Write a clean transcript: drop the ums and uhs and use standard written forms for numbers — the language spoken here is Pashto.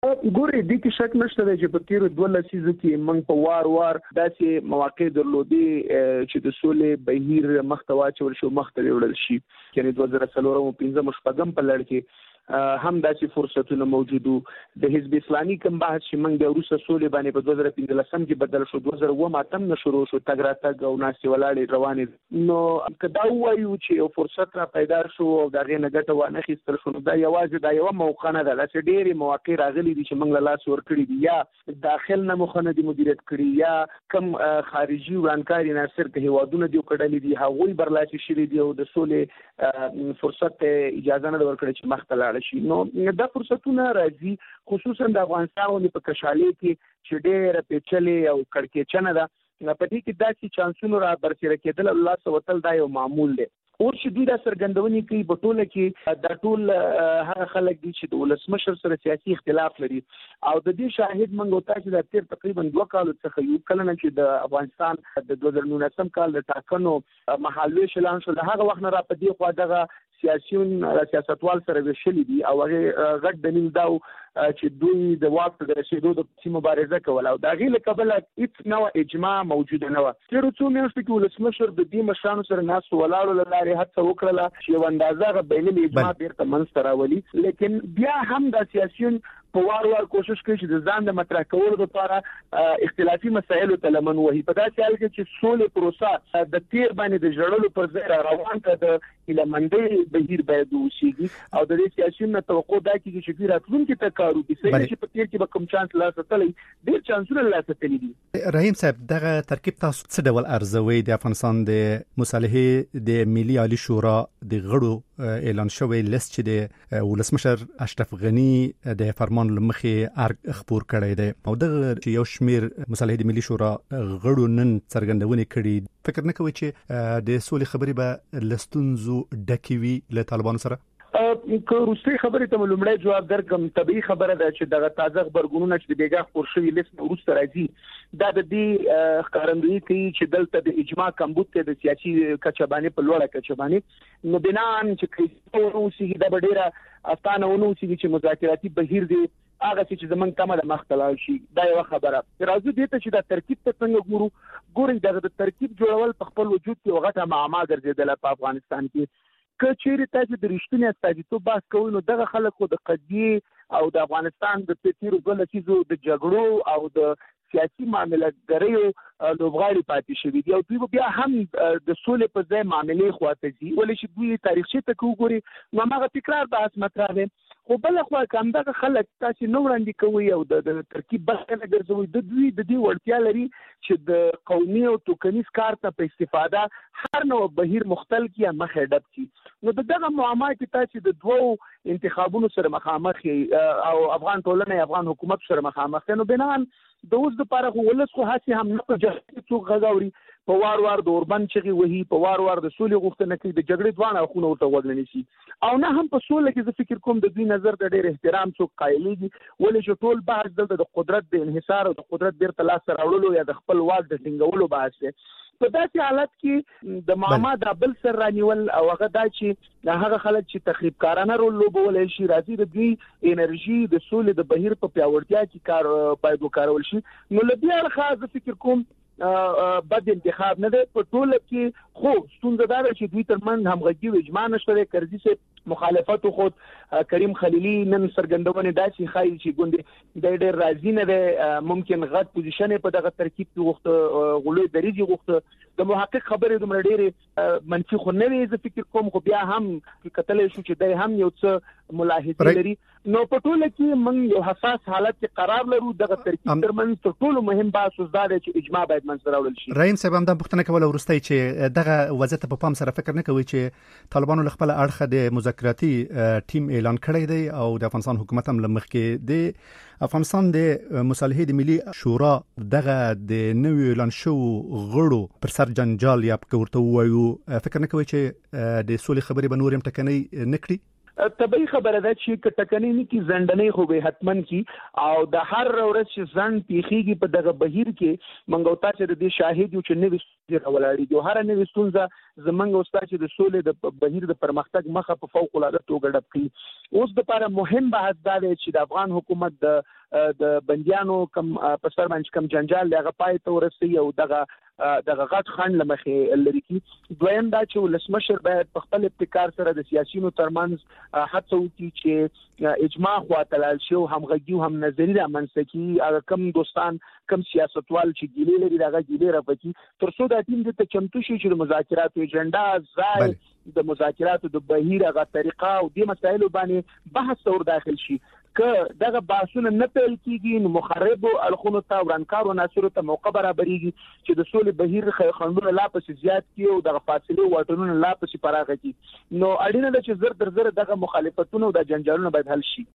ګوري د کې شک نشته چې په تیرو 12 لسیزو کې موږ په وار داسې مواقع درلودي چې د سولې بهیر محتوا چول شو مختلف وړل شي یعنی 2015 مشپغم په لړ کې هم داسې فرصتونه موجودو د حزب اسلامي کوم بحث چې موږ د روسي سولې باندې په 2015 کې بدل شو 2009 نه شروع شو تګراتګ او ناسي ولاړې روانې نو کدا وایو چې یو فرصت را پیدا شو او دا غي نه ګټه وانه خېستل شو دا یوازې دا یو موقع نه ده چې ډېری مواقع راغلي دي چې موږ له لاس ور کړی دي یا داخل نه مخنه دي مدیریت کړی یا کم خارجي ورانکاري ناصر ته هوادونه دی کړلې دي هغوی برلاسي شری دی او د سولې فرصت اجازه نه ورکړي چې مختلال شي نو دا فرصتونه راځي خصوصا د افغانستان په کشالي کې چې ډېر پیچلې او کړکېچنه ده په دې کې داسې چانسونو را برسېره کېدل الله سوتل دا یو معمول دی او چې دوی دا سرګندونې کوي په ټوله کې دا ټول هغه خلک دي چې د ولسمشر سره سیاسي اختلاف لري او د دې شاهد منګو تاسو د تیر تقریبا 2 کال څخه یو کله نه چې د افغانستان د 2019 کال د ټاکنو محلوي شلان شو د هغه وخت نه را پدې خو دغه سیاستوال سره وشلې دي او هغه غټ دلیل دا چې دوی د واک د رسیدو د مبارزه کوله او دا غي له قبل هیڅ نو اجماع موجوده نه و تر څو میاشتې کې ولسمشر د دې مشرانو سره ناس ولاړو لاره هڅه وکړه چې یو اندازه بین الاجماع بیرته منځ راولي لیکن بیا هم د سیاسيون په وار کوشش کوي چې د ځان د مطرح کولو لپاره اختلافي مسایل ته لمن وهي په داسې حال کې چې سولې پروسه د تیر باندې د جړلو پر ځای روان ته د لمندې بهیر باید وشيږي او د سیاسيون توقع دا کیږي چې راتلونکي ته کارو کې چې په تیر کې به کوم چانس لا ستلې ډیر چانسونه لا ستلې دي رحیم صاحب دغه ترکیب تاسو څه ډول ارزوي د افغانستان د مصالحې د ملي عالی شورا د غړو اعلان شوی لیست چې د ولسمشر اشرف غنی د فرمان لمخې ارګ خبر کړی دی او دغه یو شمیر مصالحې د ملي شورا غړو نن څرګندونه کړي فکر نه کوي چې د سولې خبرې به لستونزو ډکوي له طالبانو سره که روسي خبرې ته لومړی جواب درکم طبيعي خبره ده چې دغه تازه خبرګونونه چې د بیګا خبر شوی لیست وروسته راځي دا د دې ښکارندویي کوي چې دلته د اجماع کمبود ته د سیاسي کچبانې په لوړه کچبانې نو بنان چې کیسه ورسیږي د ډیره استانه ونوسیږي چې مذاکراتي بهیر دی هغه چې زمونږ کمه د مختلال شي دا یو خبره راځي دې ته چې دا ترکیب ته څنګه ګوري د ترکیب جوړول په خپل وجود کې وغټه معما ګرځیدل په افغانستان کې کچېری تاسو د رښتینی استازیتوب بحث کوئ نو دغه خلکو د قضیې او د افغانستان د تیرو 2 لسیزو د جګړو او د سیاسي معاملاتګریو لوبغاړي پاتې شوي دي او دوی بیا هم د سولې په ځای معاملې خواته دي ولې چې دوی تاریخي ته وګوري نو هغه تکرار بحث مطرح دی خو بل خو کوم دغه خلک تاسو نو وړاندې کوي او د ترکیب بحث نه ګرځوي د دوی د دې وړتیا لري چې د قومي او توکنیز کار ته په استفاده هر نوع بهیر مختل کیه مخه ډب کی نو دغه معما کې تاسو د دوو انتخابونو سره مخامخ او افغان ټولنه افغان حکومت سره مخامخ نو بنان د اوس لپاره خو ولس خو هڅه هم نه پجاړي څو غاوري په وار د اوربن چغي وਹੀ په وار د سولې غوښتنه کوي د جګړې ځوان اخونه ورته وګڼل شي او نه هم په سولې کې زه فکر کوم د دوی نظر د ډېر احترام څو قایلېږي ولې چې ټول بحث دلته د قدرت د انحصار او د قدرت بیرته لاس راوړلو یا د خپل واک د ټینګولو بحث دی په داسې حالت کې د معما د بل سر رانیول او هغه دا چې هغه خلک چې تخریبکارانه رول لوبول شي راځي د دوی انرژي د سولې د بهیر په پیاوړتیا کې کار باید وکارول شي نو لدی الخاص فکر کوم بد انتخاب نه ده په ټوله کې خو ستونزه دا ده چې دوی ترمن همغږي او اجماع نشته کرزي سه مخالفت خود کریم خلیلی نن سرګندونه داسي خایي چې ګوندې د ډېر راځي نه ده ممکن غټ پوزیشن په دغه ترکیب کې وخت غلوې دریږي وخت د محقق خبرې د مړډېره منفي خو نه وي زه فکر کوم خو بیا هم کتل شو چې دای هم یو څه ملاحظه لري نو په ټوله کې موږ یو حساس حالت کې قرار لرو دغه ترکیب ترمن تر ټولو مهم بحث دا دی چې اجماع باید منځ راوړل شي رحیم صاحب هم دا پوښتنه کوله ورسته چې دغه وضعیت په پام سره فکر نه کوي چې طالبانو خپل اړخ د مذاکراتي ټیم اعلان کړی دی او د افغانستان حکومت هم لمخ کې د افغانستان د مصالحې د ملي شورا دغه د نوې اعلان شو غړو پر سر جنجال یا ورته وایو فکر نه کوي چې د سولې خبرې به نور هم ټکنۍ نکړي طبيعي خبره ده چې کټکنی نه کی زندنې خو به حتمن کی او د هر ورځ چې ځن پیخيږي په دغه بهیر کې منګوتا چې د شاهد یو چې نوې ستونزه ولاړې دي هر نوې ستونزه زمنګ اوستا چې د سولې د بهیر د پرمختګ مخه په فوق العاده توګه ډب کړي اوس د لپاره مهم بحث دا دی چې د افغان حکومت د بنديانو کم په سر باندې کم جنجال لغه پای ته ورسي او دغه غټ خان لمخې لري کی دویم دا چې ولسمشر باید په خپل ابتکار سره د سیاسيونو ترمنځ هڅه وکړي چې اجماع خواطلال شي او همغږي او هم نظری رامنځته کی هغه کم دوستان کم سیاستوال چې ګیلې لري دغه ګیلې راپکې ترڅو د ټیم د چمتو شي چې د مذاکراتو ایجنډا ځای د مذاکراتو د بهیر هغه طریقه او د مسایلو باندې بحث ور داخل شي که دغه باسونه نه پیل کیږي نو مخرب او الخونو ته ورانکارو ناصر ته موقع برابرېږي چې د سولې بهیر خندونه لا پس زیات کی او دغه فاصله واټنونه لا پس پراخه کی نو اړینه ده چې زر در زر دغه مخالفتونو او د جنجالونو باید حل شي